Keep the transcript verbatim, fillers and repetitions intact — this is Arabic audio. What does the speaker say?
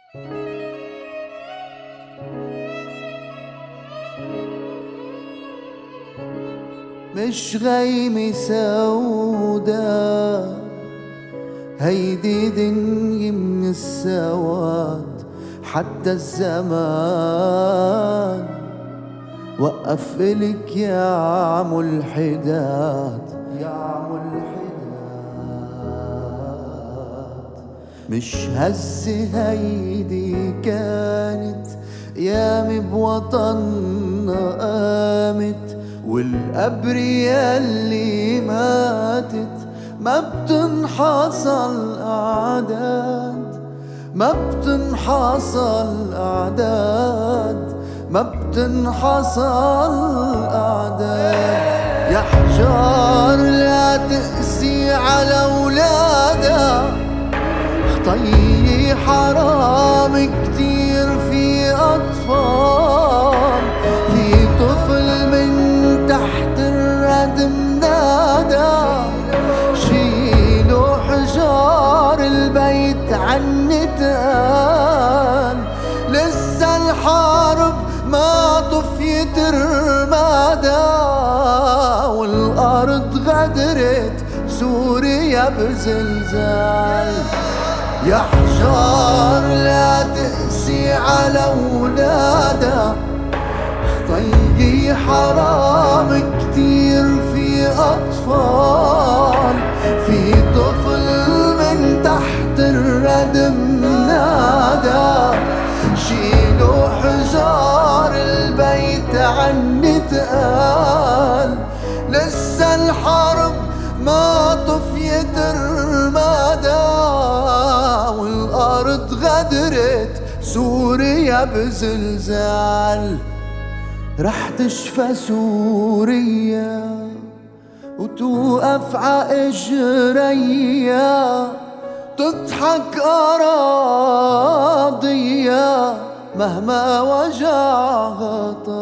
مش غيمة سودا، هيدي دنيا من السواد. حتى الزمان وقف إلك يا عمو الحداد، يا عمو الحداد. مش هسه هيدي كانت أيام بوطننا قامت، والأبرياء اللي ماتت ما بتنحصل أعداد، ما بتنحصل أعداد، ما بتنحصل أعداد. يا حجار لا تقسي على أولادها، خطيي حرام كتير في أطفال. في طفل من تحت الردم نادى، شيلوا حجار البيت عني تقال. لسه الحرب ما طفيت رمادها، والأرض غدرت سوريا بزلزال. يا حجار لا تقسي على أولادها، خطيي حرام كتير في أطفال. في طفل من تحت الردم نادى، شيلوا حجار البيت عني تقال. لسه الحرب ما طفيت رمادها، والأرض غدرت سوريا بزلزال. رح تشفى سوريا وتوقف عإجريا، تضحك أراضيا مهما وجعها طال.